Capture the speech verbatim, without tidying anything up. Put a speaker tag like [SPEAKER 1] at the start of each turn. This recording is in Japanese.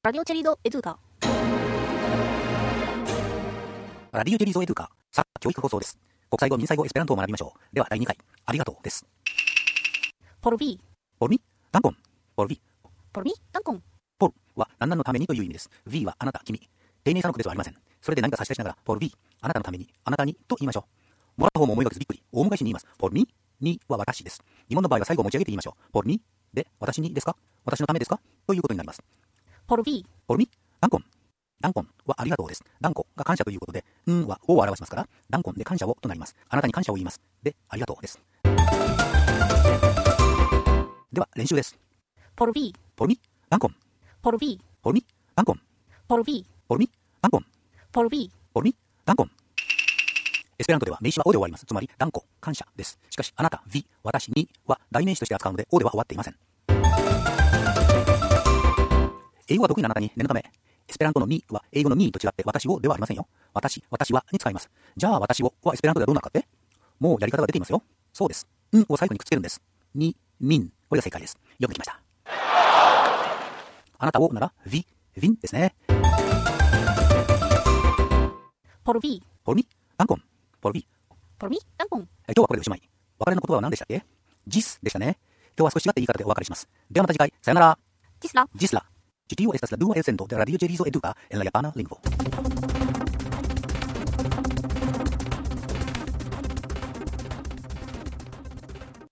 [SPEAKER 1] Radio Querido Educa。
[SPEAKER 2] ラディオジェリゾエドゥカ、さあ、教育放送です。国際語、民際語、エスペラントを学びましょう。では、だいにかい、ありがとうです。
[SPEAKER 1] Por vi。
[SPEAKER 2] por mí、ダンコン。por vi。
[SPEAKER 1] por mí、ダンコン。
[SPEAKER 2] por は何々のためにという意味です。vi はあなた、君。丁寧さの区別はありません。それで何か差し出しながら、por vi、あなたのために、あなたにと言いましょう。もらった方も思いがけずびっくり、大昔に言います。por mí には私です。疑問の場合は最後持ち上げて言いましょう。por mí で、私にですか？私のためですか？ということになります。
[SPEAKER 1] por vi。
[SPEAKER 2] por mí、ダンコン。ダンコンはありがとうです。ダンコが感謝ということで、んはをを表しますから、ダンコンで感謝をとなります。あなたに感謝を言います。で、ありがとうです。では、練習です。
[SPEAKER 1] por vi。
[SPEAKER 2] por mí、ダンコン。
[SPEAKER 1] por vi。
[SPEAKER 2] por mí、ダンコン。
[SPEAKER 1] por vi。
[SPEAKER 2] por mí、ダンコン。
[SPEAKER 1] por vi。
[SPEAKER 2] por mí、ダンコン。エスペラントでは名詞はおで終わります。つまり、ダンコ、感謝です。しかし、あなた、vi、私には代名詞として扱うので、おでは終わっていません。英語が得意なあなたに念のため、エスペラントのみは英語のみと違って私をではありませんよ。私、私はに使います。じゃあ私をはエスペラントではどうなるかって？もうやり方が出ていますよ。そうです。んを最後にくっつけるんです。に、みん。これが正解です。よくできました。あなたをなら、vi、vin ですね。
[SPEAKER 1] por vi。
[SPEAKER 2] por mí、ダンコン。por vi。
[SPEAKER 1] por mí、ダンコン。
[SPEAKER 2] 今日はこれでおしまい。別れの言葉は何でしたっけ？ jis でしたね。今日は少し違った言い方でお別れします。ではまた次回、さよなら。
[SPEAKER 1] ジスラ。
[SPEAKER 2] ジスラ。Sitio estas la dua elsendo de Radio Gerizo Educa en la japana lingvo.